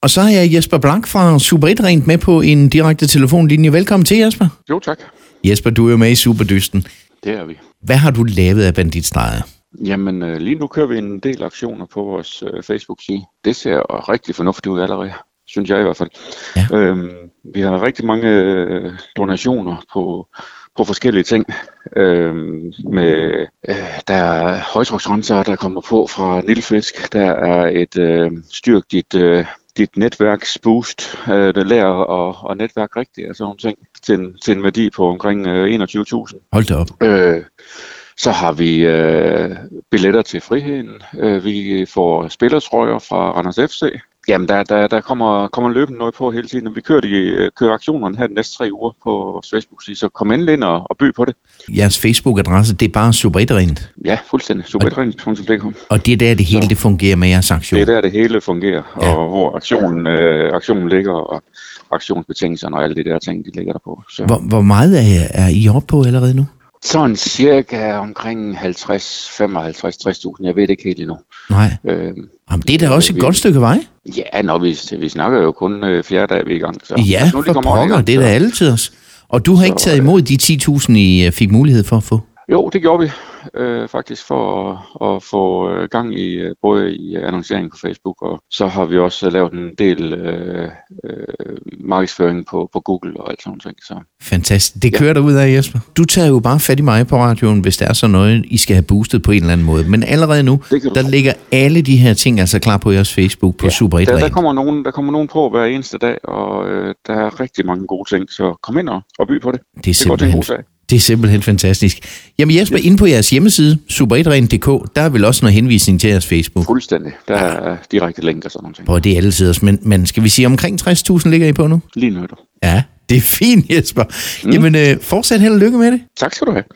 Og så har jeg Jesper Blank fra Super 1 Rent med på en direkte telefonlinje. Velkommen til, Jesper. Jo, tak. Jesper, du er jo med i Superdysten. Det er vi. Hvad har du lavet af banditstreger? Jamen, lige nu kører vi en del aktioner på vores Facebook-side. Det ser rigtig fornuftigt ud allerede, synes jeg i hvert fald. Ja. Vi har rigtig mange donationer på forskellige ting. Der er højtryksrenser, der kommer på fra Nilfisk. Der er et styrk dit netværksboost, der lærer at netværke rigtigt og sådan nogle ting, til en værdi på omkring 21.000. Hold da op. Så har vi billetter til friheden. Vi får spillertrøjer fra Randers FC. Jamen, der kommer løbende noget på hele tiden. Vi kører aktionerne her de næste 3 uger på vores Facebook-side, så kom endelig ind og by på det. Jeres Facebook-adresse, det er bare Super 1 Rent? Ja, fuldstændig. Super1rent.dk. Og det er der, det hele det fungerer med jeres aktion? Det er der, det hele fungerer, ja. Og hvor aktionen ligger, og aktionsbetingelserne og alle de der ting, de ligger der på. Så. Hvor meget er I oppe på allerede nu? Sådan cirka omkring 50, 55, 60.000. Jeg ved det ikke helt endnu. Nej. Jamen, det er da også et godt stykke vej. Ja, når vi snakker jo kun 4 dage vi er i gang. Så. Ja, for pokker, det er da altid os. Og du har ikke taget imod de 10.000, I fik mulighed for at få? Jo, det gjorde vi faktisk for at få gang i både i annonceringen på Facebook, og så har vi også lavet en del markedsføring på Google og alt sådan noget. Så. Fantastisk. Det kører derud af, Jesper. Du tager jo bare fat i mig på radioen, hvis der er så noget, I skal have boostet på en eller anden måde. Men allerede nu, der ligger alle de her ting altså klar på jeres Facebook på Super 1 Rent. Der kommer nogen på hver eneste dag, og der er rigtig mange gode ting, så kom ind og by på det. Det er simpelthen fantastisk. Jamen Jesper, inde på jeres hjemmeside, super1rent.dk, der er vel også noget henvisning til jeres Facebook? Fuldstændig. Der er direkte link og sådan noget. Og det er altid, men skal vi sige omkring 60.000 ligger I på nu? Lige nu. Ja, det er fint, Jesper. Jamen, fortsat held og lykke med det. Tak skal du have.